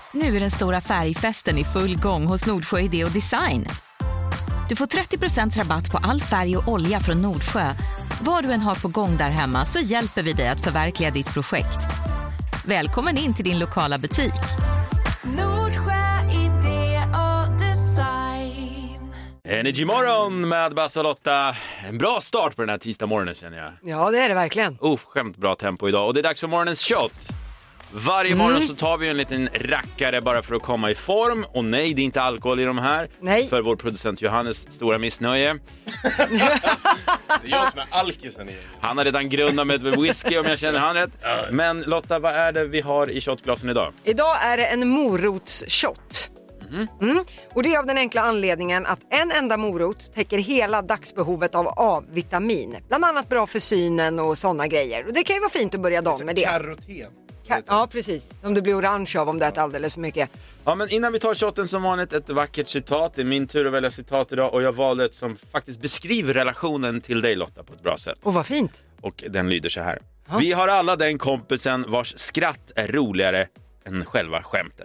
Nu är den stora färgfesten i full gång hos Nordsjö Idé och Design. Du får 30% rabatt på all färg och olja från Nordsjö. Vad du än har på gång där hemma så hjälper vi dig att förverkliga ditt projekt. Välkommen in till din lokala butik. Nordsjö Idé och Design. Energy morgon med Basse och Lotta. En bra start på den här tisdag morgonen känner jag. Ja, det är det verkligen. Skämt bra tempo idag. Och det är dags för morgonens shot. Varje morgon så tar vi en liten rackare bara för att komma i form. Och nej, det är inte alkohol i de här. Nej. För vår producent Johannes stora missnöje. Det är jag som är alkisen i. Han har redan grundat med whisky om jag känner han rätt. Men Lotta, vad är det vi har i shotglasen idag? Idag är det en morotsshot. Och det är av den enkla anledningen att en enda morot täcker hela dagsbehovet av A-vitamin. Bland annat bra för synen och sådana grejer. Och det kan ju vara fint att börja dagen med det. Karoten. Ja, precis. Om du blir orange av om du äter alldeles för mycket. Ja, men innan vi tar shotten som vanligt ett vackert citat. Det är min tur att välja citat idag och jag valde ett som faktiskt beskriver relationen till dig Lotta på ett bra sätt. Och vad fint. Och den lyder så här. Vi har alla den kompisen vars skratt är roligare än själva skämtet.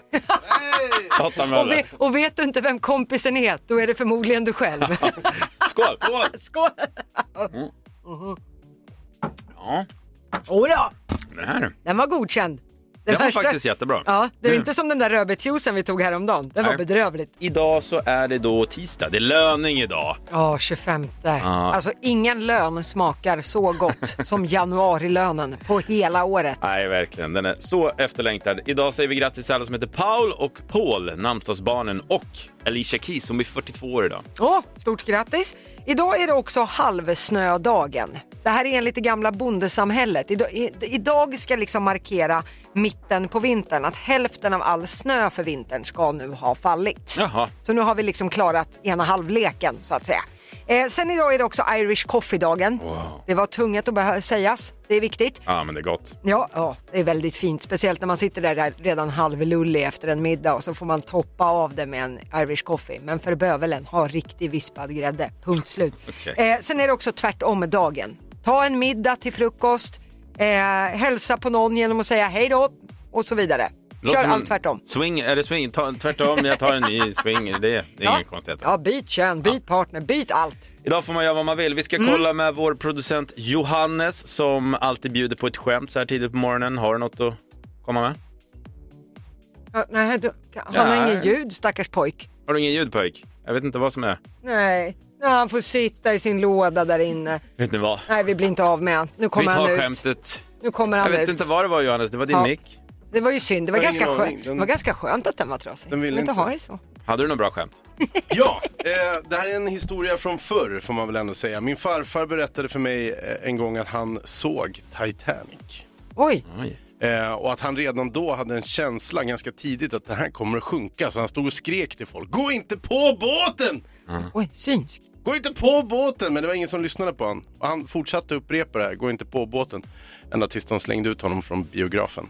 Och vet du inte vem kompisen är, då är det förmodligen du själv. Skål! Skål! Ja, Ja, den var godkänd. Den var faktiskt jättebra. Ja, det är inte som den där rödbetsjuicen vi tog häromdagen. Den var bedrövligt. Idag så är det då tisdag. Det är löning idag. Ja, 25. Alltså ingen lön smakar så gott som januarilönen på hela året. Nej, verkligen. Den är så efterlängtad. Idag säger vi grattis till alla som heter Paul och Paul, namnsdagsbarnen, och Alicia Keys som är 42 år idag. Stort grattis. Idag är det också halvsnödagen. Det här är enligt det gamla bondesamhället. Idag ska liksom markera mitten på vintern. Att hälften av all snö för vintern ska nu ha fallit. Jaha. Så nu har vi liksom klarat ena halvleken så att säga. Sen idag är det också Irish Coffee-dagen. Wow. Det var tvunget att sägas. Det är viktigt. Ja, men det är gott. Ja, det är väldigt fint. Speciellt när man sitter där redan halvlullig efter en middag och så får man toppa av det med en Irish Coffee. Men för bövelen, ha riktig vispad grädde. Punkt slut. Okay. Sen är det också tvärtom dagen. Ta en middag till frukost. Hälsa på någon genom att säga hej då och så vidare. Kör allt tvärtom. Swing, är det swing? Tvärtom, jag tar en ny swing. Det är ingen konstighet. Ja, byt kön, byt partner, byt allt. Idag får man göra vad man vill. Vi ska kolla med vår producent Johannes som alltid bjuder på ett skämt så här tidigt på morgonen. Har du något att komma med? Nej, han har ingen ljud, stackars pojk. Har du ingen ljud, pojk? Jag vet inte vad som är. Nej, han får sitta i sin låda där inne. Vet ni vad? Nej, vi blir inte av med han. Nu kommer han ut. Vi tar skämtet. Nu kommer han ut. Jag vet inte vad det var, Johannes. Det var din mick. Det var ju synd. Det var ganska skönt att den var trasig. Den vill inte ha det så. Hade du någon bra skämt? Ja, det här är en historia från förr får man väl ändå säga. Min farfar berättade för mig en gång att han såg Titanic. Oj. Och att han redan då hade en känsla ganska tidigt att det här kommer att sjunka. Så han stod och skrek till folk. Gå inte på båten! Oj, synsk. Gå inte på båten! Men det var ingen som lyssnade på honom. Och han fortsatte upprepa det här. Gå inte på båten. Ända tills de slängde ut honom från biografen.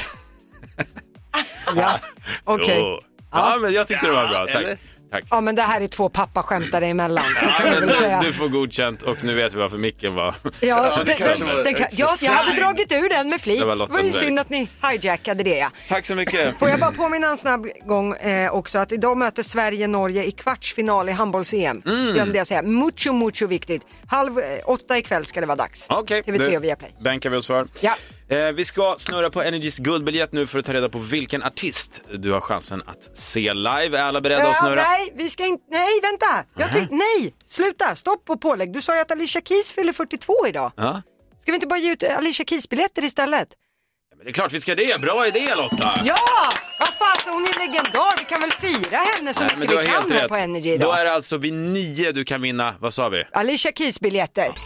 Ja, okej. Ja, men jag tyckte det var bra. Tack. Ja, men det här är två pappaskämtare emellan. Så kan jag väl säga. Du får godkänt och nu vet vi varför micken var. Ja, jag hade dragit ur den med flit. Det var ju synd att ni hijackade det. Ja. Tack så mycket. Får jag bara påminna en snabb gång också att idag möter Sverige-Norge i kvartsfinal i handbolls-EM. Glömde jag säga. Mucho viktigt. 7:30 ikväll ska det vara dags. Okej, TV3 och Viaplay. Bänkar vi oss för. Ja. Vi ska snurra på Energys guldbiljett nu för att ta reda på vilken artist du har chansen att se live. Är alla beredda att snurra? Nej, vi ska inte. Nej, vänta. Nej, sluta. Stopp och pålägg. Du sa ju att Alicia Keys fyller 42 idag. Ja. Ska vi inte bara ge ut Alicia Keys-biljetter istället? Ja, men det är klart vi ska det. Bra idé, Lotta. Ja! Vad fan, hon är legendar. Vi kan väl fira henne så mycket vi kan här på Energy idag. Då är det alltså vid 9 du kan vinna. Vad sa vi? Alicia Keys-biljetter. Det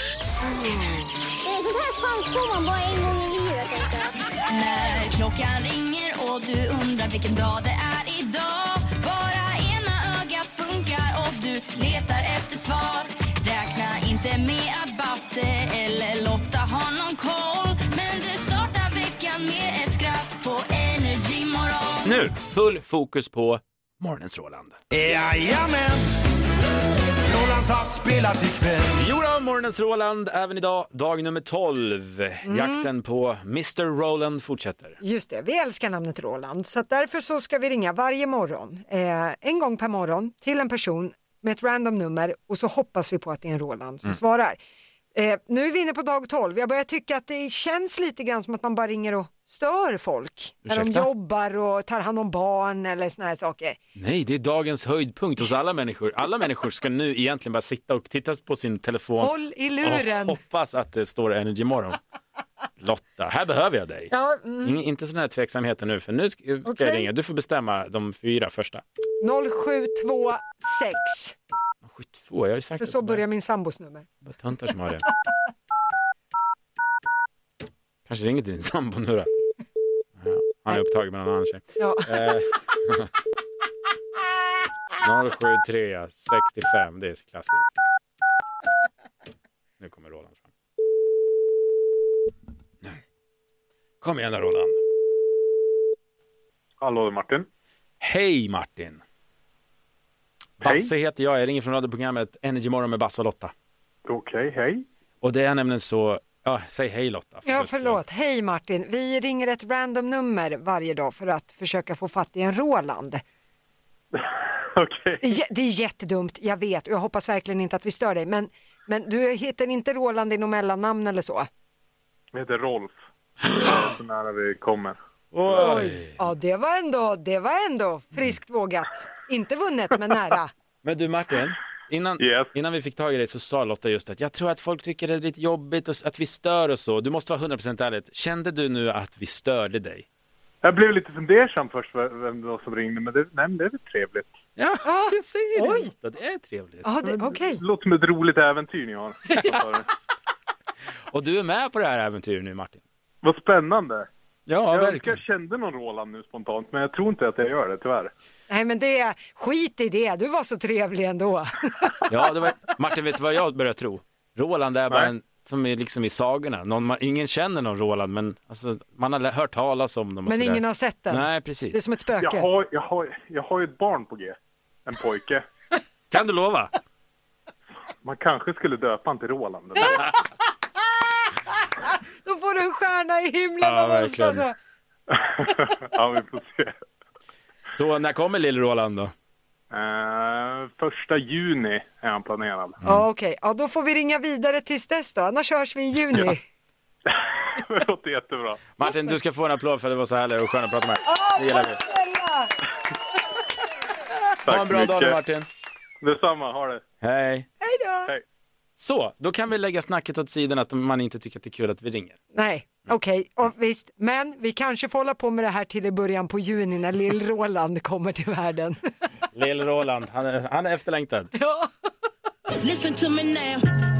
är sånt här chans får man bara en gång i livet. När klockan ringer och du undrar vilken dag det är idag. Bara ena ögat funkar och du letar efter svar. Räkna inte med att Basse eller Lotta har någon koll. Men du startar veckan med ett skratt på Energy morgon. Nu, full fokus på morgonens Roland. Jajamän! Rolands har spelat ikväll. Jodå, morgonens Roland, även idag, dag nummer 12. Jakten på Mr. Roland fortsätter. Just det, vi älskar namnet Roland. Så att därför så ska vi ringa varje morgon, en gång per morgon, till en person med ett random nummer. Och så hoppas vi på att det är en Roland som svarar. Nu är vi inne på dag 12. Jag börjar tycka att det känns lite grann som att man bara ringer och stör folk. När de jobbar och tar hand om barn eller såna här saker. Nej, det är dagens höjdpunkt hos alla människor. Alla människor ska nu egentligen bara sitta och titta på sin telefon. Håll i luren. Och hoppas att det står Energy Morgon. Lotta, här behöver jag dig. Ja, Inte såna här tveksamheter nu, för nu ska jag ringa. Du får bestämma de 4 första. 0726. 72, jag har ju sagt för så börjar min sambos nummer. Vad töntar som har det. Kanske ringer till din sambo nu då. Ja, han är upptagen med någon annan tjej. Ja. 073 65, det är så klassiskt. Nu kommer Roland fram. Nu. Kom igen då, Roland. Hallå Martin. Hej Martin. Hej. Basse heter jag ringer från radioprogrammet Energy Morgon med Basse och Lotta. Okej, hej. Och det är nämligen så, säg hej Lotta. Ja, förlåt. Hej Martin. Vi ringer ett random nummer varje dag för att försöka få fatt i en Roland. Okej. Det är jättedumt, jag vet. Och jag hoppas verkligen inte att vi stör dig. Men du heter inte Roland i någon mellannamn eller så? Jag heter Rolf. Så nära vi kommer. Oj. Ja, det var ändå friskt vågat. Inte vunnet, men nära. Men du Martin, innan vi fick tag i dig så sa Lotta just att jag tror att folk tycker det är lite jobbigt och att vi stör och så. Du måste vara 100% ärligt. Kände du nu att vi störde dig? Jag blev lite fundersam först vem det var som ringde, men det är väl trevligt. Ja, jag säger det. Oj. Lotta, det är trevligt. Ja, okej. Det låter som ett roligt äventyr ni har. Och du är med på det här äventyret nu Martin. Vad spännande. Ja, Jag verkligen. kände någon Roland nu spontant, men jag tror inte att jag gör det, tyvärr. Nej, men skit i det. Du var så trevlig ändå. Ja, Martin, vet du vad jag börjar tro? Roland är bara en som är liksom i sagorna. Ingen känner någon Roland, men alltså, man har hört talas om dem. Och men sådär. Ingen har sett den. Nej, precis. Det är som ett spöke. Jag har ju ett barn på G. En pojke. Kan du lova? Man kanske skulle döpa han till Roland. Då får du en stjärna i himlen av oss alltså. Ja, vi får se. Så när kommer lille Roland då? 1 juni är han planerad. Ja, okej. Ja, då får vi ringa vidare tills dess då. Annars hörs vi i juni. Det låter jättebra. Martin, du ska få en applåd för det var så härligt och skönt att prata med dig. Det gillar vi. Ha en bra dag nu, Martin. Detsamma, ha det. Hej. Hej då. Hej. Så, då kan vi lägga snacket åt sidan att man inte tycker att det är kul att vi ringer. Nej, okej. Och visst, men vi kanske får hålla på med det här till i början på juni när lill Roland kommer till världen. Lill Roland, han är efterlängtad. Ja. Listen to me now.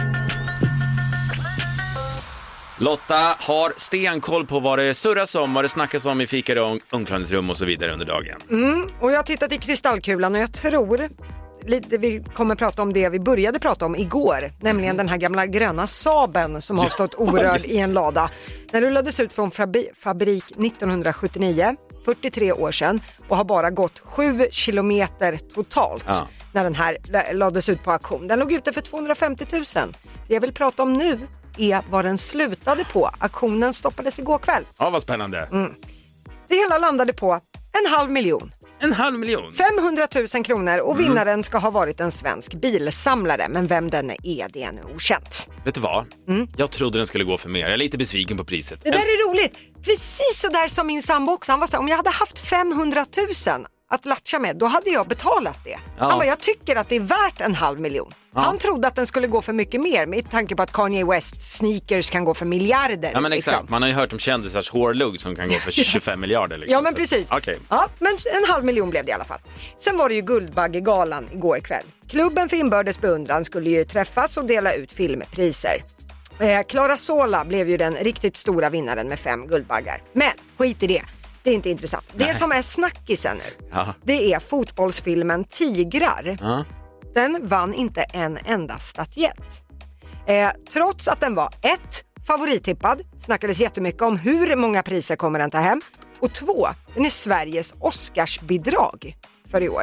Lotta har stenkoll på vad det surras om, vad det snackas om i fikade omklädningsrum och så vidare under dagen. Och jag har tittat i kristallkulan och jag tror lite vi kommer prata om det vi började prata om igår, nämligen den här gamla gröna Saaben som har stått orörd i en lada. Den rullades ut från fabrik 1979, 43 år sedan, och har bara gått 7 kilometer totalt när den här lades ut på auktion. Den låg ute för 250 000. Det jag vill prata om nu är vad den slutade på. Auktionen stoppades igår kväll. Ja, vad spännande. Det hela landade på 500 000. 500 000? 500 000 kronor och vinnaren ska ha varit en svensk bilsamlare. Men vem den är, det är nu okänt. Vet du vad? Jag trodde den skulle gå för mer. Jag är lite besviken på priset. Det där är roligt. Precis så där som min sambo också. Han var så, om jag hade haft 500 000 att latcha med, då hade jag betalat det. Han bara, jag tycker att det är värt 500 000. Han trodde att den skulle gå för mycket mer med tanke på att Kanye West sneakers kan gå för miljarder. Ja, men exakt. Liksom. Man har ju hört om kändisars hårlugg som kan gå för 25 miljarder. Liksom. Ja, men precis. Okay. Ja, men 500 000 blev det i alla fall. Sen var det ju Guldbaggegalan igår kväll. Klubben för inbördes beundran skulle ju träffas och dela ut filmpriser. Clara Sola blev ju den riktigt stora vinnaren med 5 guldbaggar. Men skit i det. Det är inte intressant. Det som är snackisen nu, det är fotbollsfilmen Tigrar. Den vann inte en enda statyett. Trots att den var 1, favorittippad, snackades jättemycket om hur många priser kommer den ta hem. Och 2, den är Sveriges Oscarsbidrag för i år.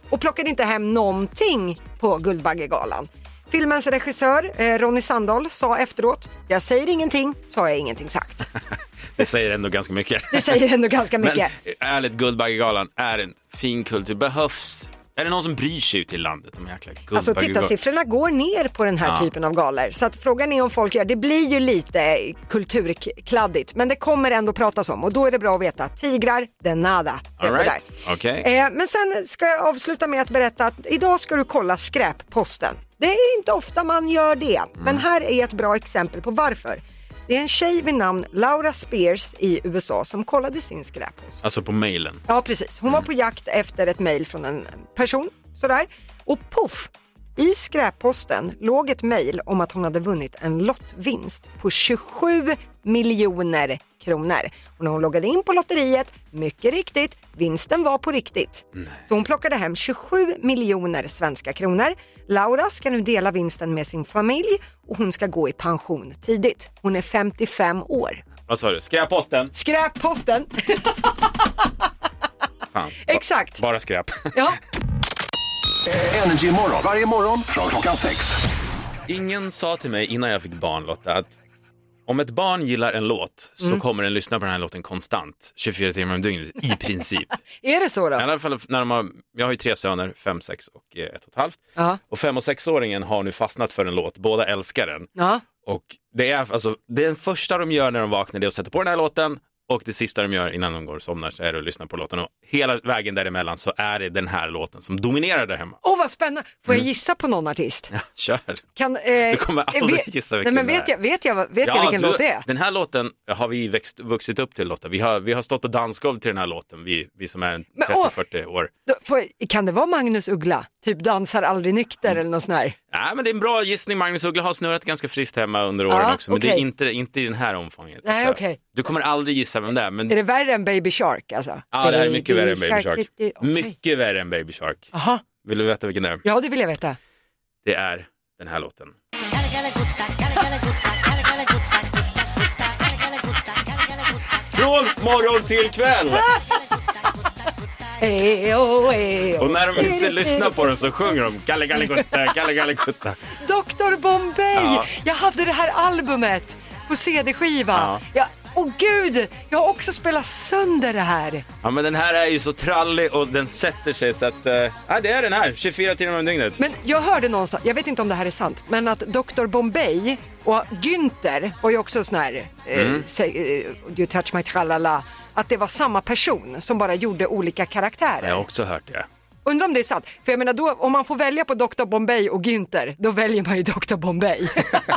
och plockade inte hem någonting på Guldbaggegalan. Filmens regissör Ronny Sandahl sa efteråt: jag säger ingenting, så har jag ingenting sagt. Det säger ändå ganska mycket. Det säger ändå ganska mycket. Men ärligt, Guldbaggegalan är en fin kultur. Behövs. Är det någon som bryr sig ut i landet om jäkla Guldbaggegalan? Alltså tittarsiffrorna går ner på den här typen av galor. Så att frågan är om folk gör. Det blir ju lite kulturkladdigt. Men det kommer ändå pratas om. Och då är det bra att veta. Tigrar, de nada. All right. Okay. Men sen ska jag avsluta med att berätta att idag ska du kolla skräpposten. Det är inte ofta man gör det. Men här är ett bra exempel på varför. Det är en tjej vid namn Laura Spears i USA som kollade sin skräppost. Alltså på mejlen? Ja, precis. Hon var på jakt efter ett mejl från en person. Sådär. Och puff! I skräpposten låg ett mejl om att hon hade vunnit en lottvinst på 27 miljoner kronor. Och när hon loggade in på lotteriet, mycket riktigt, vinsten var på riktigt. Nej. Så hon plockade hem 27 miljoner svenska kronor. Laura ska nu dela vinsten med sin familj och hon ska gå i pension tidigt. Hon är 55 år. Vad sa du? Skräpposten? Skräpposten! Fan, exakt. Bara skräp. Ja. Energy morgon. Varje morgon från klockan 6. Ingen sa till mig innan jag fick barn, Lotta, att om ett barn gillar en låt så kommer den lyssna på den här låten konstant 24 timmar om dygnet i princip. Är det så då? I alla fall när jag har ju 3 söner, 5, 6 och 1,5. Och 5- och 6-åringen har nu fastnat för en låt. Båda älskar den. Och det är alltså den första de gör när de vaknar, det är att sätta på den här låten. Och det sista de gör innan de går och somnar så är det att lyssna på låten. Och hela vägen däremellan så är det den här låten som dominerar där hemma. Åh, vad spännande. Får jag gissa på någon artist? Ja, kör. Du kommer aldrig gissa vilken men vet jag vilken låt det är? Den här låten har vi vuxit upp till, Lotta. Vi har stått på dansgolv till den här låten, vi som är 30-40 år. Kan det vara Magnus Uggla? Typ dansar aldrig nykter eller något sånt här? Ja, men det är en bra gissning. Magnus Uggla har snurrat ganska friskt hemma under åren också. Men det är inte i den här omfånget. Nej, alltså. Du kommer aldrig gissa vem det är. Men... Är det värre än Baby Shark alltså? Ja, det är mycket värre än Baby Shark. Mycket värre än Baby Shark. Aha. Vill du veta vilken det är? Ja, det vill jag veta. Det är den här låten. Från morgon till kväll! Och när de inte lyssnar på den så sjunger de Kalle Kalle Gutta, Kalle Kalle Gutta. Dr. Bombay! Jag hade det här albumet på CD-skiva. Åh gud, jag har också spelat sönder det här. Ja, men den här är ju så trallig och den sätter sig så att... det är den här, 24 timmar om dygnet. Men jag hörde någonstans, jag vet inte om det här är sant, men att Dr. Bombay och Günther var ju också sån här You touch my tralala, att det var samma person som bara gjorde olika karaktärer. Jag har också hört det. Undrar om det är sant. För jag menar, då, om man får välja på Dr. Bombay och Günther, då väljer man ju Dr. Bombay.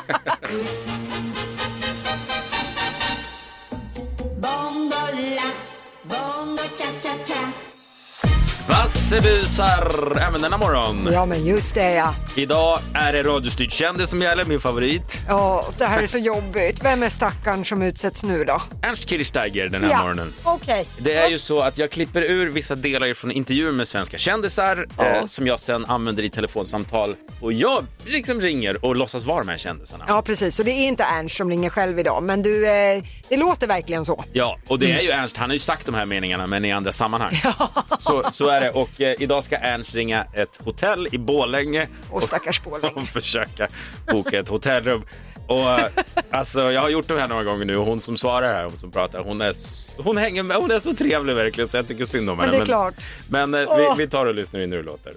Vassebusar även denna morgon. Ja, men just det, ja. Idag är det radiostyrd kändis som gäller, min favorit. Ja, det här är så jobbigt. Vem är stackaren som utsätts nu då? Ernst Kirchsteiger den här morgonen. Okej. Det är ju så att jag klipper ur vissa delar från intervjuer med svenska kändisar som jag sen använder i telefonsamtal. Och jag liksom ringer och låtsas vara med kändisarna. Ja, precis. Så det är inte Ernst som ringer själv idag. Men du, det låter verkligen så. Ja, och det är ju Ernst. Han har ju sagt de här meningarna, men i andra sammanhang. Så är det. Och idag ska Ernst ringa ett hotell i Borlänge. Och stackars Borlänge. Och försöka boka ett hotellrum. Och alltså, jag har gjort det här några gånger nu. Och hon som svarar här, hon som pratar, hon hänger med. Hon är så trevlig verkligen, så jag tycker synd om henne. Men det är klart. Men vi tar och lyssnar in hur det låter.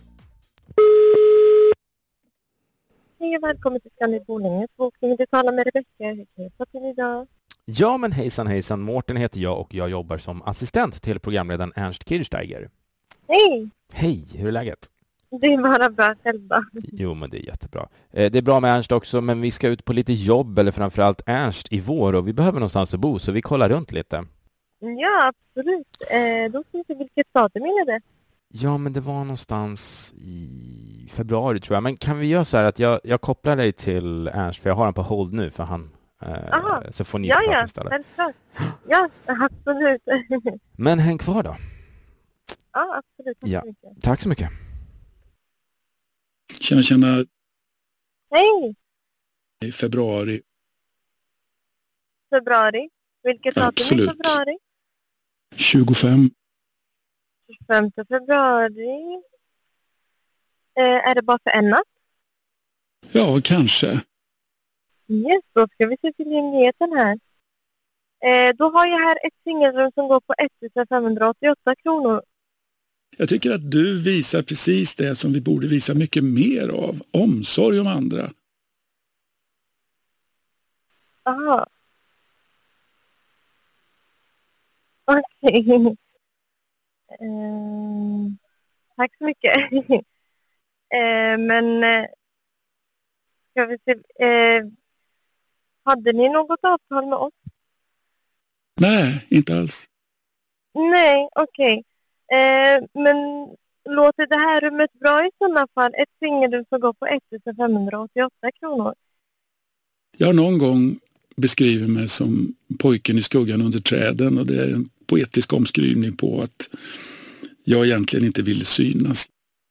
Hej och välkommen till Scandic Borlänge. Du talar med Rebecka. Hur kan jag hjälpa till idag? Ja, men hejsan. Mårten heter jag och jag jobbar som assistent till programledaren Ernst Kirchsteiger. Hej! Hej, hur är läget? Det är bara bra själva. Jo, men det är jättebra. Det är bra med Ernst också, men vi ska ut på lite jobb, eller framförallt Ernst i vår, och vi behöver någonstans att bo, så vi kollar runt lite. Ja, absolut. Då ska vi se vilket datum är det? Ja, men det var någonstans i februari tror jag. Men kan vi göra så här att jag kopplar dig till Ernst, för jag har han på hold nu, för han så får ni prata istället. Självklart. Ja, absolut. Men häng kvar då. Ja, absolut. Tack så mycket. Tack så mycket. Tjena. Hej. I februari. Februari? Vilket datum är februari? 25. 25 februari. Är det bara för en natt? Ja, kanske. Yes, då ska vi se till nyheten här. Då har jag här ett singelrum som går på 1588 kronor. Jag tycker att du visar precis det som vi borde visa mycket mer av. Omsorg om andra. Aha. Okej. Tack så mycket. Men ska vi se. Hade ni något avtal med oss? Nej, inte alls. Nej, okej. Men låter det här rummet bra i sådana fall? Ett singelrum som går på 1588 kronor. Jag har någon gång beskrivit mig som pojken i skuggan under träden, och det är en poetisk omskrivning på att jag egentligen inte ville synas.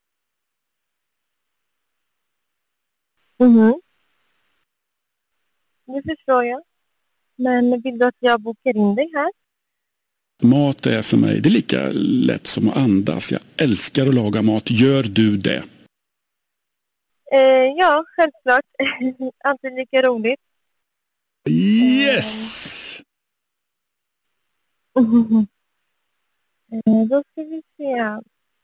Det förstår jag. Men vill du att jag bokar in dig här? Mat är för mig, det är lika lätt som att andas. Jag älskar att laga mat. Gör du det? Ja, självklart. Alltid lika roligt. Yes! Då ska vi se.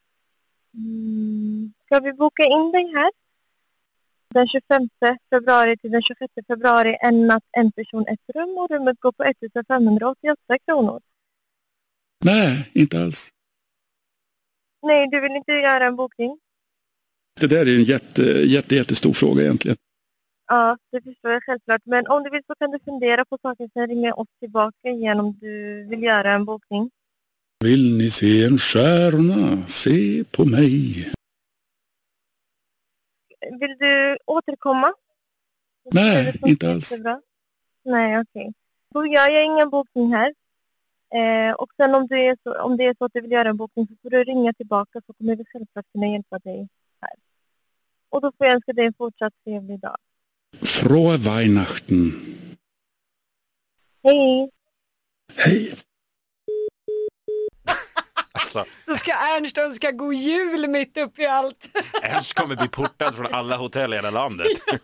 Ska vi boka in dig här? Den 25 februari till den 26 februari, en natt, en person, ett rum, och rummet går på 1588 kronor. Nej, inte alls. Nej, du vill inte göra en bokning? Det där är en jättestor fråga egentligen. Ja, det förstår jag självklart. Men om du vill så kan du fundera på saker, sen ringa oss tillbaka igen om du vill göra en bokning. Vill ni se en stjärna? Se på mig. Vill du återkomma? Nej, inte alls. Nej, okej. Då gör jag ingen bokning här. Och sen om det är så att du vill göra en bokning så får du ringa tillbaka, så kommer vi självklart kunna hjälpa dig här. Och då får jag önska dig en fortsatt trevlig dag. Frohe Weihnachten. Hej. Hej. Alltså. Så ska Ernst önska god jul mitt upp i allt. Ernst kommer bli portad från alla hotell i hela landet.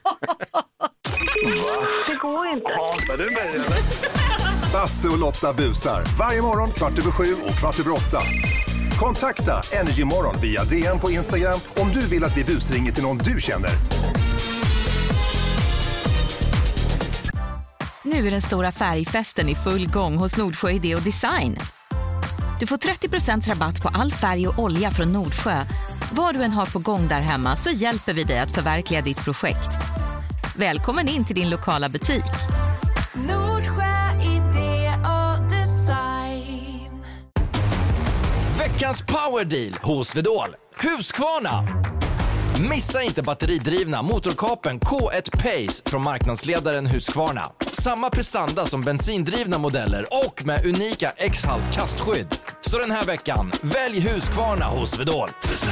Det går inte. Hatar du mig eller? Basse och Lotta busar. Varje morgon 7:15 och 7:15. Kontakta Energy Morgon via DM på Instagram om du vill att vi busringer till någon du känner. Nu är den stora färgfesten i full gång hos Nordsjö Idé och Design. Du får 30% rabatt på all färg och olja från Nordsjö. Vad du än har på gång där hemma så hjälper vi dig att förverkliga ditt projekt. Välkommen in till din lokala butik. Nordsjö Idé och Design. Veckans powerdeal hos Vedol. Husqvarna. Missa inte batteridrivna motorkapen K1 Pace från marknadsledaren Husqvarna. Samma prestanda som bensindrivna modeller och med unika X-halt kastskydd. Så den här veckan, välj Husqvarna hos Vedol.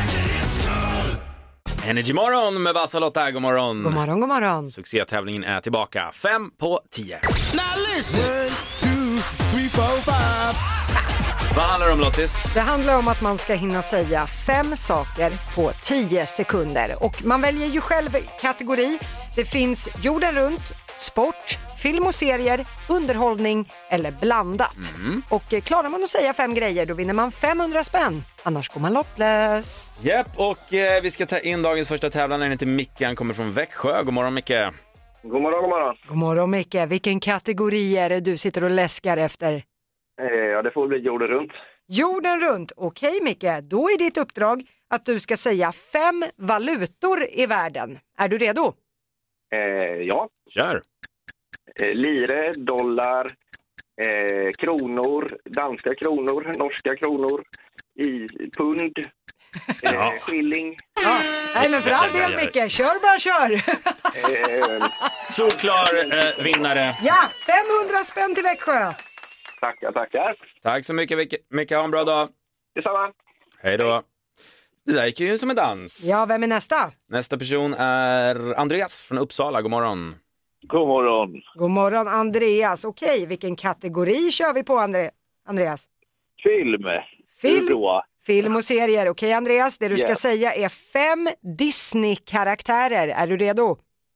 Energy Morgon med Basse och Lotta, god morgon. God morgon, god morgon. Succétävlingen är tillbaka, 5 på 10. Now listen. 1, 2, 3, 4, 5. Vad handlar det om, Lottis? Det handlar om att man ska hinna säga 5 saker på 10 sekunder. Och man väljer ju själv kategori. Det finns jorden runt, sport, film och serier, underhållning eller blandat. Och klarar man att säga 5 grejer då vinner man 500 spänn. Annars går man lottlös. Japp, och vi ska ta in dagens första tävlande. Den heter Micke, han kommer från Växjö. God morgon, Micke. God morgon, god morgon. God morgon, Micke. Vilken kategori är det du sitter och läskar efter? Ja, det får bli jorden runt. Jorden runt. Okej, Micke. Då är ditt uppdrag att du ska säga 5 valutor i världen. Är du redo? Ja. Kör. Lire, dollar, kronor, danska kronor, norska kronor, pund, skilling. Ja. Nej, men för all del, Micke. Kör bara, kör. Solklar vinnare. Ja, 500 spänn till Växjö. Tackar. Tack så mycket, Micke. Ha en bra dag. Detsamma. Hej då. Det där gick ju som en dans. Ja, vem är nästa? Nästa person är Andreas från Uppsala. God morgon. God morgon. God morgon, Andreas. Okej, vilken kategori kör vi på, Andreas? Film. Film och serier. Okej, Andreas, det du ska Yes. säga är 5 Disney-karaktärer. Är du redo?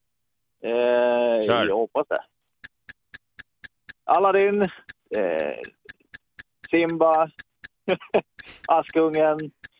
Jag hoppas det. Aladdin, Simba, Askungen,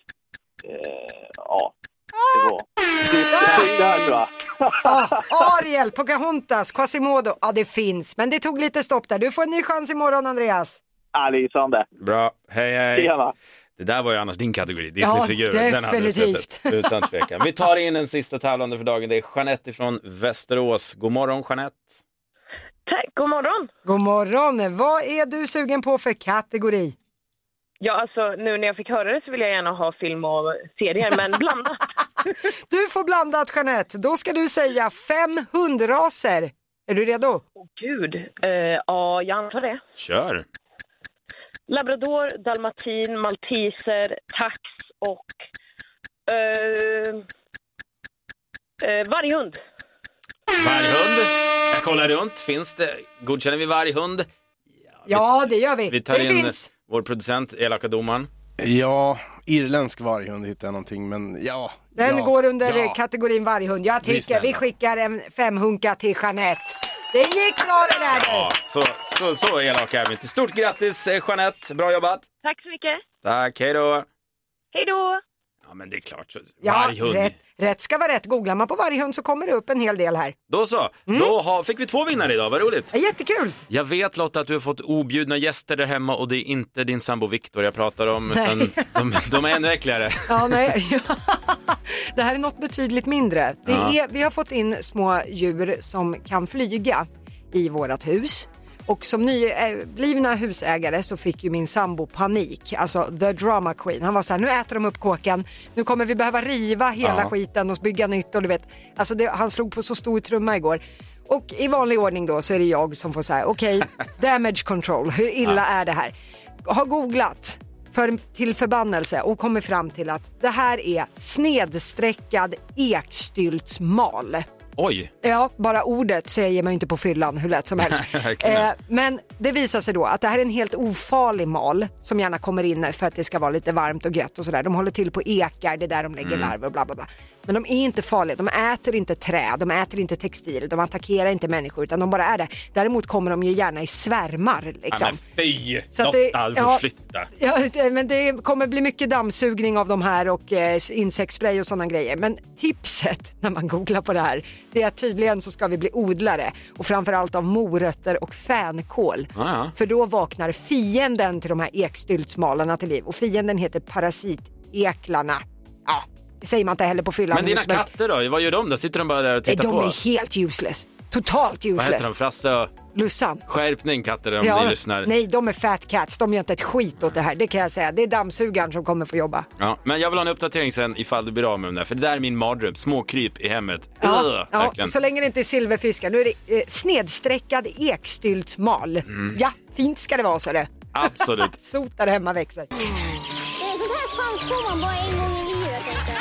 ja, det var det här tror jag. Ariel, Pocahontas, Quasimodo. Ja, det finns, men det tog lite stopp där. Du får en ny chans imorgon, Andreas. Lysande. Bra, hej. Tjena. Det där var ju annars din kategori, Disney-figur. Ja, Den hade du definitivt. sett, utan tvekan. Vi tar in en sista tävlande för dagen. Det är Jeanette från Västerås. God morgon, Jeanette. Tack, god morgon. God morgon. Vad är du sugen på för kategori? Ja, alltså nu när jag fick höra det så vill jag gärna ha film och serier, men blandat. Du får blandat, Jeanette. Då ska du säga 5 hundraser. Är du redo? Gud, ja, jag antar det. Kör. Labrador, dalmatin, malteser, tax och varghund. Varghund. Jag kollar runt. Finns det? Godkänner vi varghund? Ja, det gör vi. Vi tar det in finns. Vår producent, elaka domaren. Ja, irländsk varghund hittar jag någonting, men ja. Den går under kategorin varghund. Jag tycker vi skickar en 5-hunka till Jeanette. Det gick bra det där. Ja, så elaka är vi inte. Stort grattis, Jeanette. Bra jobbat. Tack så mycket. Tack, hej då. Hej då. Ja, men det är klart. Ja, Varghund. rätt ska vara rätt. Googlar man på varghund så kommer det upp en hel del här. Då så. Då fick vi 2 vinnare idag. Vad roligt. Ja, jättekul. Jag vet, Lotta, att du har fått objudna gäster där hemma och det är inte din sambo Victor jag pratar om, utan de är ännu äckligare. Ja, nej. Det här är något betydligt mindre. Vi har fått in små djur som kan flyga i vårat hus. Och som nyblivna husägare så fick ju min sambo panik. Alltså the drama queen. Han var så här, nu äter de upp kåken. Nu kommer vi behöva riva hela skiten och bygga nytt. Och du vet, alltså han slog på så stor trumma igår. Och i vanlig ordning då så är det jag som får så här, okej, damage control. Hur illa är det här? Har googlat till förbannelse och kommer fram till att det här är snedsträckad ekstyltsmal. Oj. Ja, bara ordet säger man ju inte på fyllan hur lätt som helst. Men det visar sig då att det här är en helt ofarlig mal som gärna kommer in för att det ska vara lite varmt och gött och sådär. De håller till på ekar, det är där de lägger larver och bla bla bla. Men de är inte farliga, de äter inte träd, de äter inte textil, de attackerar inte människor utan de bara är det. Däremot kommer de ju gärna i svärmar liksom. Ja, men fy! Så att du får flytta. Ja, men det kommer bli mycket dammsugning av de här och insektsspray och sådana grejer. Men tipset när man googlar på det här, det är att tydligen så ska vi bli odlare och framförallt av morötter och fänkål. För då vaknar fienden till de här ekstyltsmalarna till liv och fienden heter parasiteklarna. Ja, det säger man inte heller på fyllan. Men dina katter då, vad gör de då? Sitter de bara där och tittar på? De är helt useless. Totalt useless. Vad heter de? Frasse och Lussan. Skärpning katter om ni lyssnar. Nej, de är fat cats. De gör inte ett skit åt det här. Det kan jag säga. Det är dammsugaren som kommer få jobba. Ja, men jag vill ha en uppdatering sen ifall du blir av med dem där. För det där är min mardröm. Små kryp i hemmet. Ja, så länge det inte är silverfiskar. Nu är det snedsträckad ekstyltsmal. Ja, fint ska det vara så det. Absolut. Sotar hemma växer. Det är sånt här chans får man bara en gång i livet.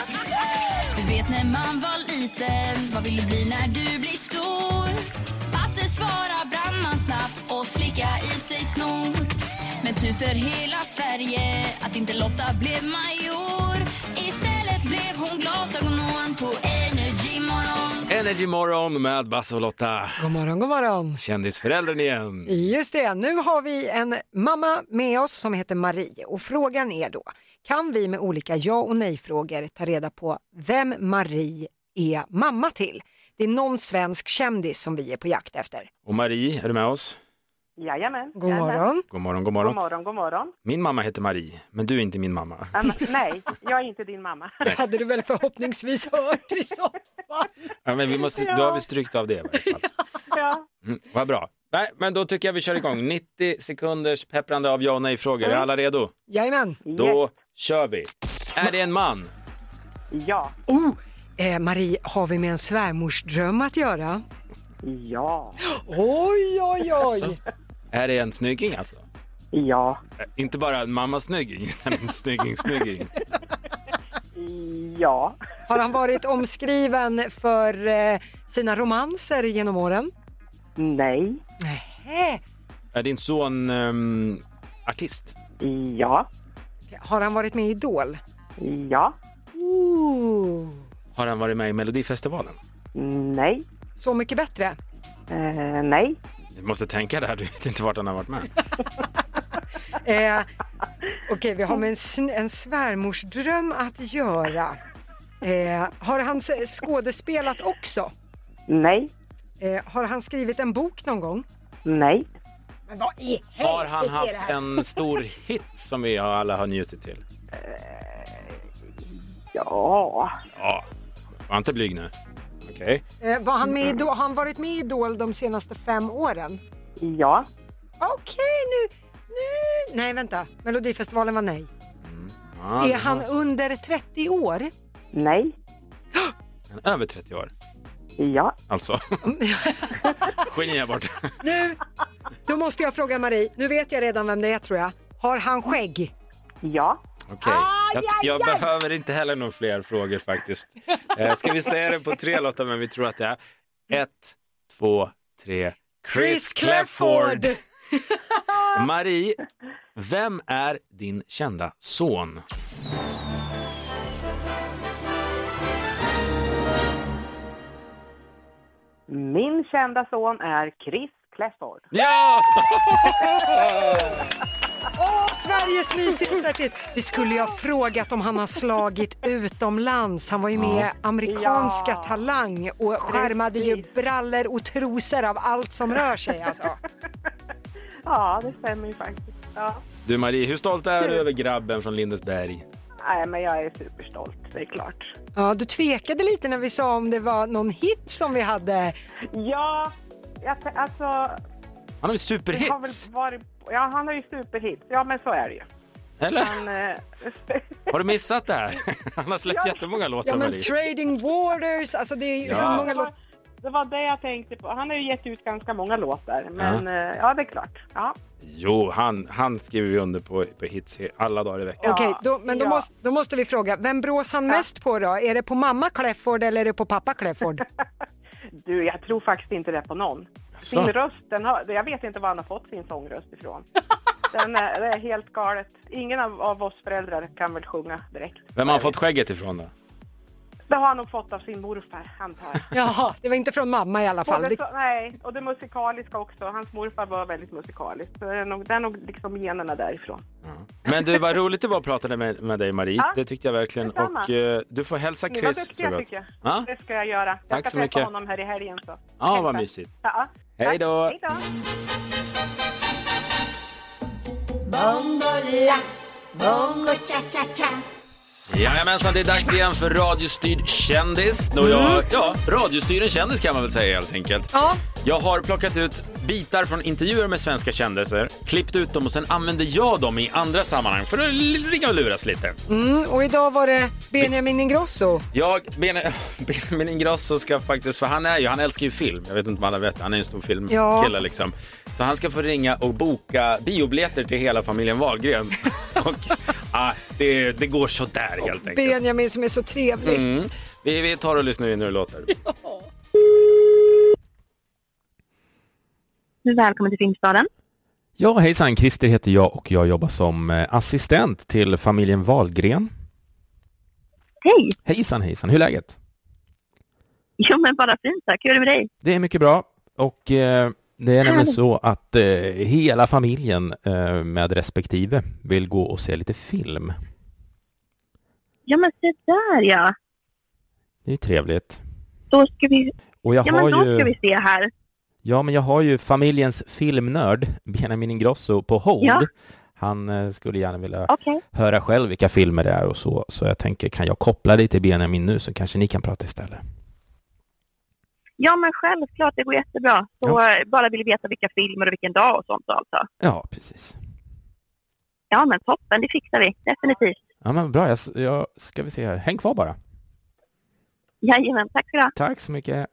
Du vet när man var liten, vad vill du bli när du blir stor? Basse svarar brandman snabbt och slicka i sig snor. Men tur för hela Sverige att inte Lotta blev major. Istället blev hon glasögonorm på Energy Morgon. Energy Morgon med Basse och Lotta. God morgon, god morgon. Kändisföräldern igen. Just det, nu har vi en mamma med oss som heter Marie. Och frågan är då, kan vi med olika ja- och nej-frågor ta reda på vem Marie är mamma till? Det är någon svensk kändis som vi är på jakt efter. Och Marie, är du med oss? Jajamän. God morgon. God morgon, god morgon. God morgon, god morgon. Min mamma heter Marie, men du är inte min mamma. Nej, jag är inte din mamma. Det hade du väl förhoppningsvis hört i så fall. Ja, men då har vi strykt av det i varje fall. Ja. Vad bra. Nej, men då tycker jag vi kör igång. 90 sekunders pepprande av ja- och nej-frågor. Är alla redo? Jajamän. Då kör vi. Är det en man? Ja. Marie, har vi med en svärmorsdröm att göra? Ja. Oj, oj, oj. Alltså, är det en snygging alltså? Ja. Inte bara en mamma-snygging, utan en snygging. Ja. Har han varit omskriven för sina romanser genom åren? Nej. Nej. Är din son artist? Ja. Har han varit med i Idol? Ja. Har han varit med i Melodifestivalen? Nej. Så mycket bättre? Nej. Du måste tänka där, du vet inte vart han har varit med. Okej, vi har med en svärmorsdröm att göra. Har han skådespelat också? Nej. Har han skrivit en bok någon gång? Nej. Men vad i helsike Har han haft en stor hit som vi alla har njutit till? Ja. Ja, var inte blyg nu. Okej. Var han med i Idol? Har han varit med i Idol de senaste 5 åren? Ja. Okej, nu. Nej, vänta. Melodifestivalen var nej. Ja, är han under 30 år? Nej. Över 30 år? Ja. Alltså. Genier bort. Nu, då måste jag fråga Marie. Nu vet jag redan vem det är, tror jag. Har han skägg? Ja. Okej. Jag behöver inte heller några fler frågor faktiskt. Ska vi säga det på 3 låtar, men vi tror att det är 1, 2, 3. Chris Clafford! Marie, vem är din kända son? Min kända son är Chris Clafford. Ja! Sveriges mysigaste artist. Vi skulle ju ha frågat om han har slagit utomlands. Han var ju med amerikanska Talang och skärmade ju brallor och trosor av allt som rör sig. Alltså. Ja, det stämmer ju faktiskt. Ja. Du Marie, hur stolt är du över grabben från Lindesberg? Nej, men jag är superstolt, det är klart. Ja, du tvekade lite när vi sa om det var någon hit som vi hade. Ja, alltså... Han har ju superhits. Han har ju superhits. Ja, men så är det ju. Eller? Har du missat det här? Han har släppt jättemånga låtar. Ja, men Trading Waters, alltså det är ju hur många låtar. Det var det jag tänkte på. Han har ju gett ut ganska många låtar. Men ja det är klart. Ja. Jo, han skriver ju under på hits alla dagar i veckan. Okej, då måste vi fråga. Vem brås han mest på då? Är det på mamma Clafford eller är det på pappa Clafford? Du, jag tror faktiskt inte det på någon. Asså. Sin röst, jag vet inte var han har fått sin sångröst ifrån. Det är helt galet. Ingen av oss föräldrar kan väl sjunga direkt. Vem har han fått skägget ifrån då? Det har han nog fått av sin morfar, antar jag. Jaha, det var inte från mamma i alla fall. Nej, och det musikaliska också. Hans morfar var väldigt musikalisk. Så det är nog liksom generna därifrån. Men du, var roligt det var att prata med dig Marie. Ja, det tyckte jag verkligen. detsamma. Och du får hälsa Ni Chris var duktiga, så gott. tycker jag. Ja? Det ska jag göra. Jag Tack ska så träffa mycket. honom här i helgen. Så. Ja, vad mysigt. Ja. Hej då. Hej då. Bongo la, bongo cha cha cha. Jajamensan, det är dags igen för radiostyrd kändis. Radiostyrd en kändis kan man väl säga helt enkelt. Ja. Jag har plockat ut bitar från intervjuer med svenska kändisar, klippt ut dem och sen använder jag dem i andra sammanhang för att ringa och luras lite. Och idag var det Benjamin Ingrosso. Benjamin Ingrosso ska faktiskt, för han älskar ju film. Jag vet inte om alla vet, han är en stor filmkille liksom. Så han ska få ringa och boka biobiljetter till hela familjen Wahlgren. Och det går så där helt enkelt. Benjamin som är så trevlig. Vi tar och lyssnar in hur det låter. Välkommen till Filmstaden. Ja, hejsan. Christer heter jag och jag jobbar som assistent till familjen Wahlgren. Hej! Hejsan. Hur är läget? Jo, men bara fint, tack. Hur är det med dig? Det är mycket bra. Och det är nämligen så att hela familjen med respektive vill gå och se lite film. Ja, men se där, ja. Det är ju trevligt. Då ska vi... Och jag då ska vi se här. Ja, men jag har ju familjens filmnörd, Benjamin Ingrosso, på hold. Ja. Han skulle gärna vilja höra själv vilka filmer det är och så. Så jag tänker, kan jag koppla dig till Benjamin nu så kanske ni kan prata istället? Ja, men självklart, det går jättebra. Så bara vill veta vilka filmer och vilken dag och sånt alltså. Ja, precis. Ja, men toppen, det fixar vi, definitivt. Ja, men bra, jag ska vi se här. Häng kvar bara. Jajamän, tack för det. Tack så mycket.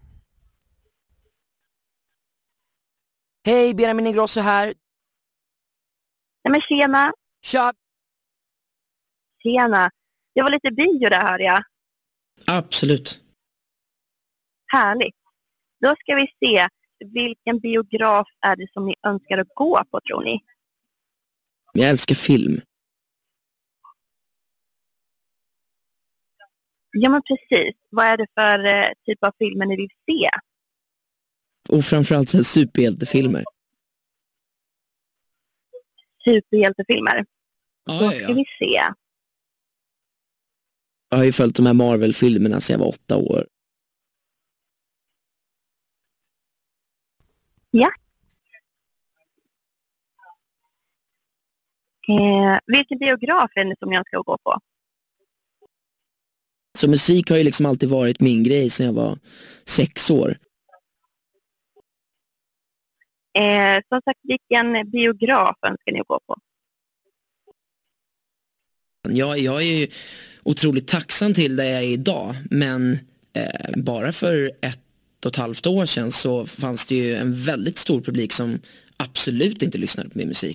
Hej, Benjamin Ingrosso här. Nej, men tjena. Tja. Tjena. Det var lite bio där, hör jag. Absolut. Härligt. Då ska vi se, vilken biograf är det som ni önskar att gå på, tror ni? Jag älskar film. Ja, men precis. Vad är det för typ av filmer ni vill se? Och framförallt så här superhjältefilmer. Superhjältefilmer? Då ska vi se. Jag har ju följt de här Marvel-filmerna sedan jag var 8 år. Ja. Vilken biograf är det som jag ska gå på? Så musik har ju liksom alltid varit min grej sedan jag var 6 år. Som sagt, vilken biograf önskar ni gå på? Jag är ju otroligt tacksam till där jag är idag, men bara för 1,5 år sedan så fanns det ju en väldigt stor publik som absolut inte lyssnade på min musik.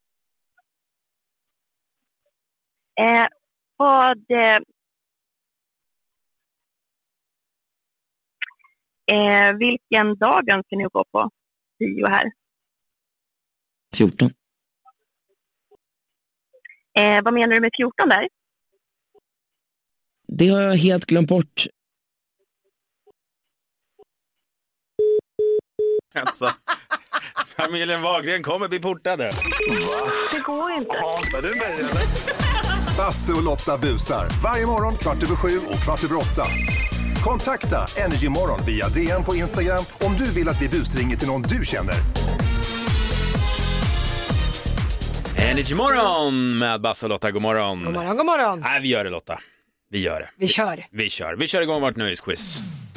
Vilken dag önskar ni gå på bio här? 14. Vad menar du med 14 där? Det har jag helt glömt bort. Alltså, familjen Wahlgren kommer bli portade. Det går inte. Hatar du mig eller? Basse och Lotta busar. Varje morgon 7:15 och 8:15. Kontakta Energy Morgon via DM på Instagram om du vill att vi busringer till någon du känner. Energy Morgon med Basse och Lotta. God morgon. God morgon, god morgon. Nej, vi gör det, Lotta. Vi gör det. Vi kör igång vårt nöjesquiz.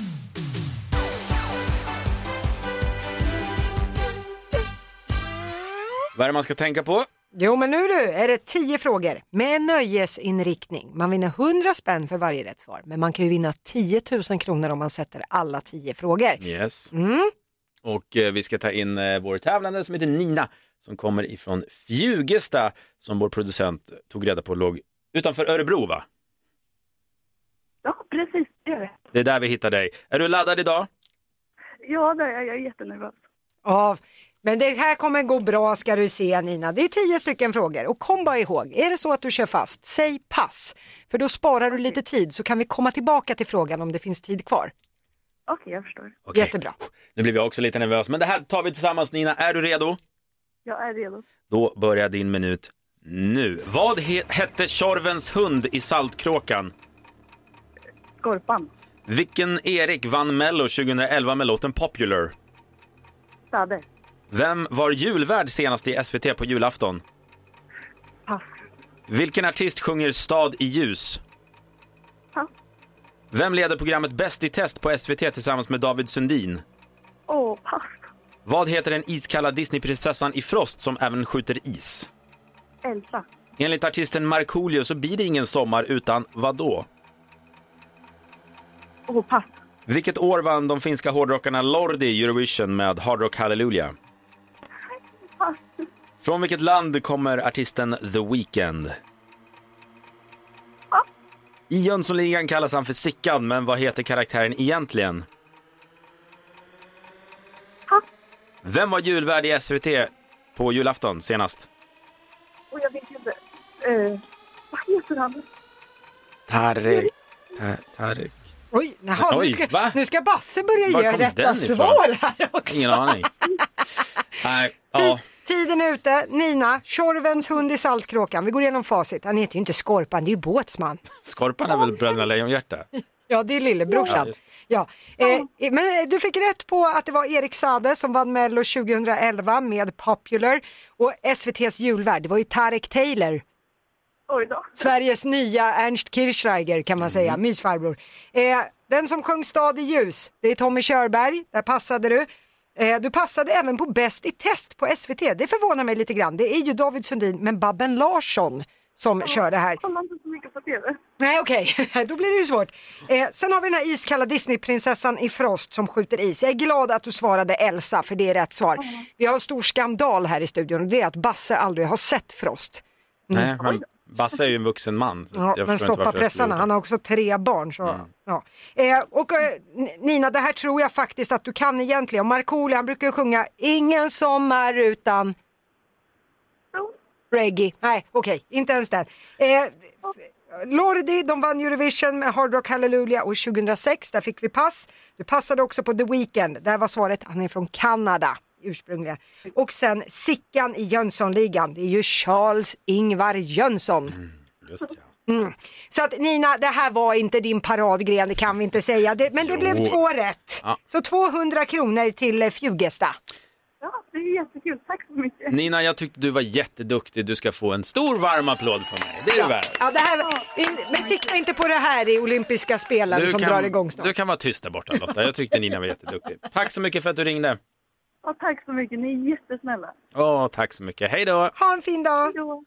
Vad är det man ska tänka på? Jo, men nu är det 10 frågor med nöjesinriktning. Man vinner 100 spänn för varje rätt svar. Men man kan ju vinna 10 000 kronor om man sätter alla 10 frågor. Yes. Och vi ska ta in vår tävlande som heter Nina, som kommer ifrån Fjugesta, som vår producent tog reda på låg utanför Örebro, va? Ja, precis. Det är där vi hittar dig. Är du laddad idag? Ja, det är jag jättenervös. Ja, men det här kommer gå bra, ska du se, Nina. Det är 10 stycken frågor och kom bara ihåg, är det så att du kör fast, säg pass. För då sparar du lite tid så kan vi komma tillbaka till frågan om det finns tid kvar. Okej, jag förstår. Okay. Jättebra. Nu blir vi också lite nervös, men det här tar vi tillsammans, Nina. Är du redo? Jag är redo. Då börjar din minut nu. Vad hette Tjorvens hund i Saltkråkan? Skorpan. Vilken Erik vann Mello 2011 med låten Popular? Sade. Vem var julvärd senast i SVT på julafton? Pass. Vilken artist sjunger Stad i ljus? Pass. Vem leder programmet Bäst i test på SVT tillsammans med David Sundin? Pass. Vad heter den iskalla Disneyprinsessan i Frost som även skjuter is? Elsa. Enligt artisten Markoolio så blir det ingen sommar utan vad då? Pass. Vilket år vann de finska hårdrockarna Lordi Eurovision med Hard Rock Hallelujah? Pass. Från vilket land kommer artisten The Weeknd? Pass. I Jönssonligan kallas han för Sickan, men vad heter karaktären egentligen? Pass. Vem var julvärd i SVT på julafton senast? Och jag vet inte. Vad heter han? Tarik. Oj, nu ska Basse börja ge rätta svar här också. Ingen aning. Nej, Tiden är ute. Nina, Tjorvens hund i Saltkråkan. Vi går igenom facit. Han heter ju inte Skorpan, det är ju båtsman. Skorpan är väl Bröderna Lejonhjärta? Ja, det är lillebrorsan. Ja. Men du fick rätt på att det var Erik Sade som vann Mello 2011 med Popular. Och SVT:s julvärd, det var ju Tarek Taylor. Oj då. Sveriges nya Ernst Kirchsteiger kan man säga, mysfarbror. Den som sjöng Stad i ljus, det är Tommy Körberg, där passade du. Du passade även på Bäst i test på SVT, det förvånar mig lite grann. Det är ju David Sundin, men Babben Larsson som kör det här. Jag kollar inte så mycket på TV. Nej, okej. Då blir det ju svårt. Sen har vi den här iskalla Disneyprinsessan i Frost som skjuter is. Jag är glad att du svarade Elsa, för det är rätt svar. Vi har en stor skandal här i studion och det är att Basse aldrig har sett Frost. Nej, men Basse är ju en vuxen man. Så ja, men stoppa pressarna, han har också 3 barn. Så, ja. Nina, det här tror jag faktiskt att du kan egentligen. Och Markoolio, han brukar ju sjunga Ingen sommar utan reggae. Nej, okej, inte ens den. Lordi, de vann Eurovision med Hard Rock Hallelujah och 2006, där fick vi pass. Du passade också på The Weeknd, där var svaret, han är från Kanada ursprungligen. Och sen Sickan i Jönssonligan, det är ju Charles-Ingvar Jönsson. Just ja. Så att Nina, det här var inte din paradgren, det kan vi inte säga. Men det blev 2 rätt. Ja. Så 200 kronor till Fjugesta. Ja, det är jättekul. Tack så mycket. Nina, jag tyckte du var jätteduktig. Du ska få en stor varm applåd från mig. Det är du värd. Ja, det här, men sikta inte på det här i olympiska spelen som drar igång snart. Du kan vara tyst där borta, Lotta. Jag tyckte Nina var jätteduktig. Tack så mycket för att du ringde. Ja, tack så mycket. Ni är jättesnälla. Tack så mycket. Hej då. Ha en fin dag. Ja,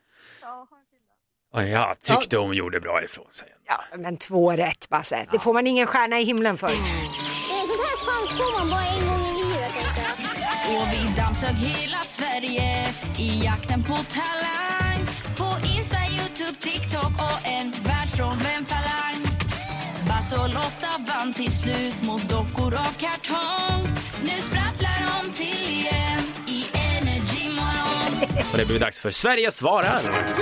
jag tyckte hon gjorde bra ifrån sig. Ja, men 2 rätt, Basse. Det får man ingen stjärna i himlen för. Det är sånt här chans får man bara en gång i livet. Så vi dammsög hela Sverige i jakten på talang. På Insta, YouTube, TikTok och en världsfrånvänd falang. Basse och Lotta vann till slut mot dockor och kartong. Nu sprattlar de till igen i Energy Morgon. Och det blir dags för Sverige svarar.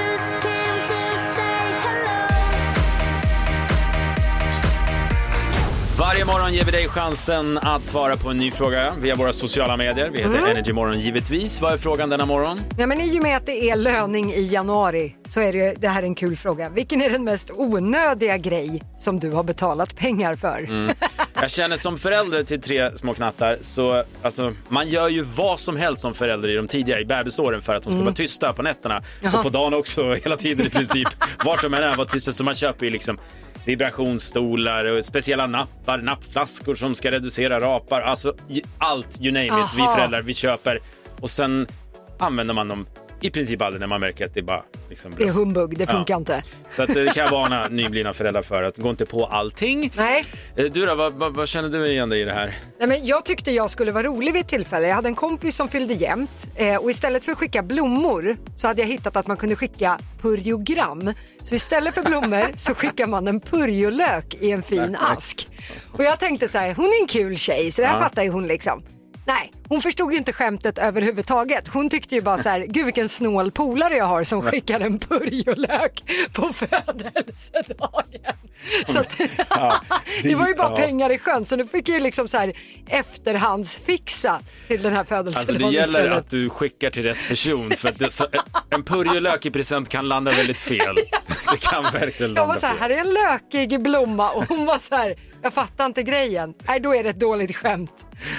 Varje morgon ger vi dig chansen att svara på en ny fråga via våra sociala medier. Vi heter Energy Morgon givetvis. Vad är frågan denna morgon? Ja, men i och med att det är löning i januari så är det här en kul fråga. Vilken är den mest onödiga grej som du har betalat pengar för? Jag känner som förälder till 3 små knattar så alltså, man gör ju vad som helst som förälder i de tidiga i bebisåren för att de ska vara tysta på nätterna. Och på dagen också hela tiden i princip. Vart de än är var tysta, så man köper ju liksom vibrationsstolar och speciella nappflaskor som ska reducera rapar. Alltså allt, you name it. Vi föräldrar, vi köper. Och sen använder man dem i princip aldrig när man märker att det bara liksom det är humbug, det funkar inte. Så att det kan jag varna nyblivna föräldrar för att gå inte på allting. Nej. Du då, vad känner du igen dig i det här? Nej, men jag tyckte jag skulle vara rolig vid ett tillfälle. Jag hade en kompis som fyllde jämnt och istället för att skicka blommor så hade jag hittat att man kunde skicka purjogram. Så istället för blommor så skickar man en purjolök i en fin ask. Och jag tänkte så här, hon är en kul tjej så det här fattar ju hon liksom. Nej, hon förstod ju inte skämtet överhuvudtaget. Hon tyckte ju bara så här, gud vilken snål polare jag har som skickar en purjolök på födelsedagen. Så att, det var ju bara pengar i sjön, så nu fick jag ju liksom så här efterhandsfixa till den här födelsedagen. Alltså det gäller istället att du skickar till rätt person, för att en purjolök i present kan landa väldigt fel. Det kan verkligen landa jag var så här är en lökig blomma och hon var så här, jag fattar inte grejen. Nej, då är det ett dåligt skämt.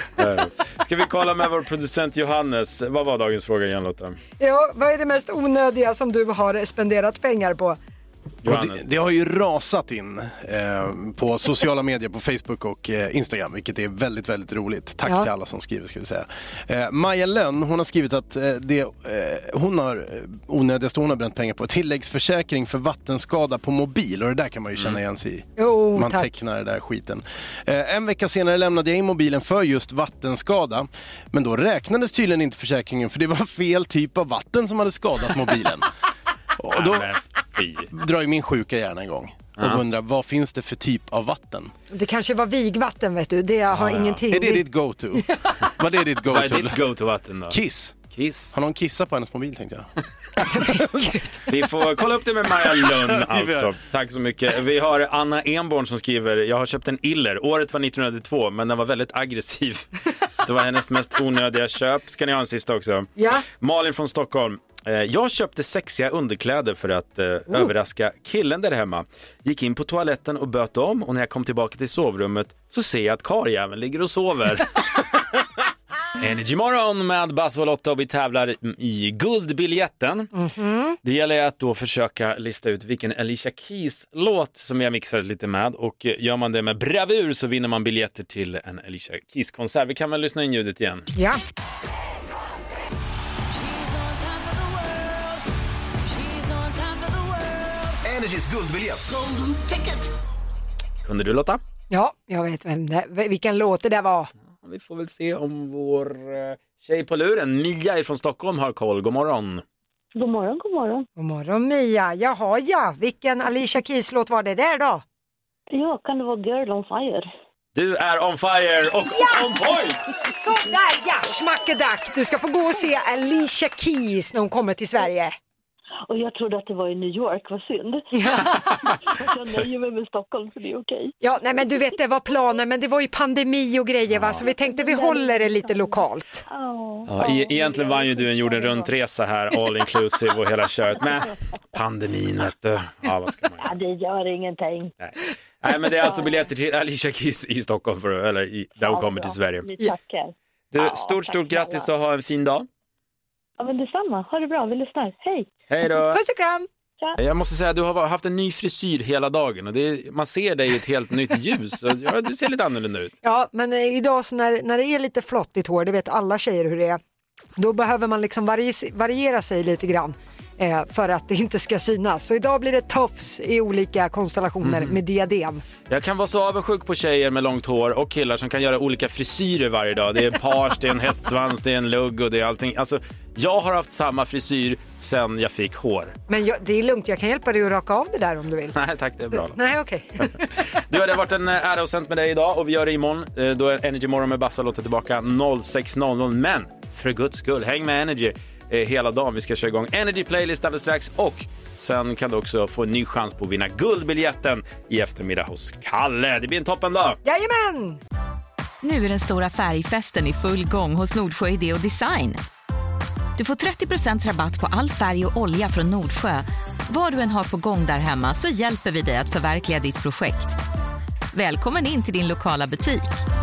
Ska vi kolla med vår producent Johannes. Vad var dagens fråga igen, Lotta? Ja, vad är det mest onödiga som du har spenderat pengar på? Det har ju rasat in på sociala medier, på Facebook och Instagram, vilket är väldigt, väldigt roligt. Tack till alla som skriver, ska vi säga. Maja Lönn, hon har skrivit att hon har onödigast hon har bränt pengar på tilläggsförsäkring för vattenskada på mobil, och det där kan man ju känna igen sig i. Man tecknar det där skiten. En vecka senare lämnade jag in mobilen för just vattenskada, men då räknades tydligen inte försäkringen, för det var fel typ av vatten som hade skadat mobilen. Och då drar ju min sjuka hjärna igång och undrar, vad finns det för typ av vatten? Det kanske var vigvatten, vet du. Det har ingenting. Är det ditt go-to? Vad är ditt go-to? Vad är ditt go-to-vatten då? Kiss. Har någon kissat på hennes mobil, tänkte jag. Vi får kolla upp det med Maja Lönn alltså. Tack så mycket. Vi har Anna Enborn som skriver, jag har köpt en Iller. Året var 1902, men den var väldigt aggressiv. Så det var hennes mest onödiga köp. Ska ni ha en sista också? Ja. Malin från Stockholm. Jag köpte sexiga underkläder för att överraska killen där hemma. Gick in på toaletten och böt om, och när jag kom tillbaka till sovrummet så ser jag att karjäveln ligger och sover. Energy Morgon med Basse och Lotta, och vi tävlar i guldbiljetten. Det gäller att då försöka lista ut vilken Alicia Keys-låt som jag mixar lite med, och gör man det med bravur så vinner man biljetter till en Alicia Keys-konsert. Vi kan väl lyssna in ljudet igen. Ja. Energys guldbiljett. Golden ticket. Kunde du, Lotta? Ja, jag vet vilken låt det där var. Vi får väl se om vår tjej på luren, Mia från Stockholm, har koll. God morgon. God morgon, god morgon. God morgon, Mia. Jaha, ja. Vilken Alicia Keys-låt var det där då? Ja, kan det vara Girl on Fire? Du är on fire och on point! Sådär, ja. Schmackedack. Du ska få gå och se Alicia Keys när hon kommer till Sverige. Och jag trodde att det var i New York, vad synd. Jag nöjer mig med Stockholm, så det är okej. Ja, nej men du vet, det var planen, men det var ju pandemi och grejer va, så vi tänkte vi håller det lite lokalt. Ja, egentligen var ju du en jorden runt-resa här, all inclusive och hela köret, men pandemin vet du. Ja, vad ska man göra? Ja, det gör ingenting. Nej, men det är alltså biljetter till Alicia Keys i Stockholm, där hon kommer till Sverige. Tackar. Du, stort grattis och ha en fin dag. Ja, men detsamma. Ha det bra, vi lyssnar. Hej! Hej då! Puss och kram! Jag måste säga att du har haft en ny frisyr hela dagen och man ser dig i ett helt nytt ljus. Ja, du ser lite annorlunda ut. Ja, men idag så när det är lite flottigt hår, det vet alla tjejer hur det är, då behöver man liksom variera sig lite grann för att det inte ska synas. Så idag blir det tofs i olika konstellationer med diadem. Jag kan vara så avundsjuk på tjejer med långt hår och killar som kan göra olika frisyrer varje dag. Det är page, det är en hästsvans, det är en lugg och det är allting. Alltså, jag har haft samma frisyr sen jag fick hår. Men det är lugnt, jag kan hjälpa dig att raka av det där om du vill. Nej tack, det är bra. Nej, okej. Du, det har varit en ära och sänt med dig idag och vi gör det imorgon. Då är Energy Morgon med Basse låter tillbaka 06:00. Men för guds skull, häng med Energy hela dagen. Vi ska köra igång Energy Playlist alldeles strax och sen kan du också få en ny chans på att vinna guldbiljetten i eftermiddag hos Kalle. Det blir en toppendag. Jajamän! Nu är den stora färgfesten i full gång hos Nordsjö Idé och Design. Du får 30% rabatt på all färg och olja från Nordsjö. Vad du än har på gång där hemma så hjälper vi dig att förverkliga ditt projekt. Välkommen in till din lokala butik.